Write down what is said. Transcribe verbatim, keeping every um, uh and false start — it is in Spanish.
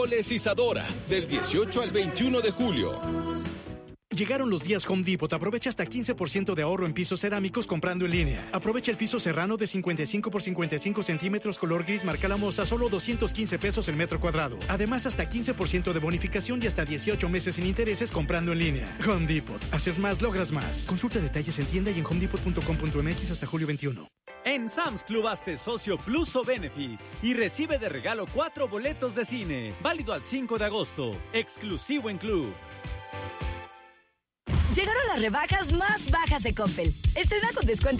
Soles Isadora, del dieciocho al veintiuno de julio. Llegaron los días Home Depot. Aprovecha hasta quince por ciento de ahorro en pisos cerámicos comprando en línea. Aprovecha el piso serrano de cincuenta y cinco por cincuenta y cinco centímetros color gris marca La Moza, solo doscientos quince pesos el metro cuadrado. Además, hasta quince por ciento de bonificación y hasta dieciocho meses sin intereses comprando en línea. Home Depot. Haces más, logras más. Consulta detalles en tienda y en home depot punto com punto m x hasta julio veintiuno. En Sam's Club hazte socio Plus o Benefit y recibe de regalo cuatro boletos de cine. Válido al cinco de agosto. Exclusivo en Club. Llegaron las rebajas más bajas de Coppel. Estrena con descuento